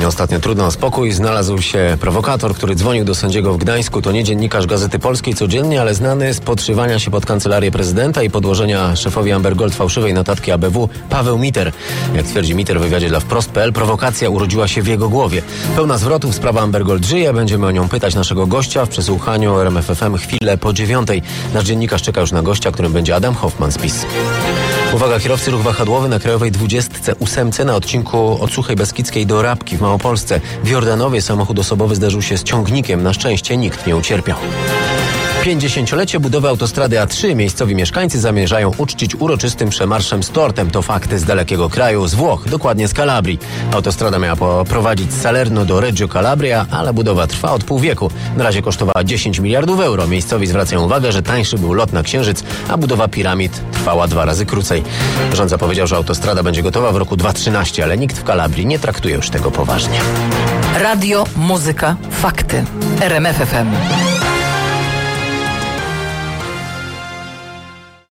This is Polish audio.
Ostatnio trudno o spokój. Znalazł się prowokator, który dzwonił do sędziego w Gdańsku. To nie dziennikarz Gazety Polskiej codziennie, ale znany z podszywania się pod kancelarię prezydenta i podłożenia szefowi Amber Gold fałszywej notatki ABW Paweł Miter. Jak twierdzi Miter w wywiadzie dla Wprost.pl, prowokacja urodziła się w jego głowie. Pełna zwrotów, sprawa Amber Gold żyje. Będziemy o nią pytać naszego gościa w przesłuchaniu RMF FM chwilę po 9:00. Nasz dziennikarz czeka już na gościa, którym będzie Adam Hoffman z PiS. Uwaga, kierowcy, ruch wahadłowy na Krajowej 28 na odcinku od Suchej Beskidzkiej do Rabki w Małopolsce. W Jordanowie samochód osobowy zderzył się z ciągnikiem. Na szczęście nikt nie ucierpiał. 50-lecie budowy autostrady A3 miejscowi mieszkańcy zamierzają uczcić uroczystym przemarszem z tortem. To fakty z dalekiego kraju, z Włoch, dokładnie z Kalabrii. Autostrada miała prowadzić z Salerno do Reggio Calabria, ale budowa trwa od pół wieku. Na razie kosztowała 10 miliardów euro. Miejscowi zwracają uwagę, że tańszy był lot na Księżyc, a budowa piramid trwała 2 razy krócej. Rząd zapowiedział, że autostrada będzie gotowa w roku 2013, ale nikt w Kalabrii nie traktuje już tego poważnie. Radio, muzyka, fakty. RMF FM.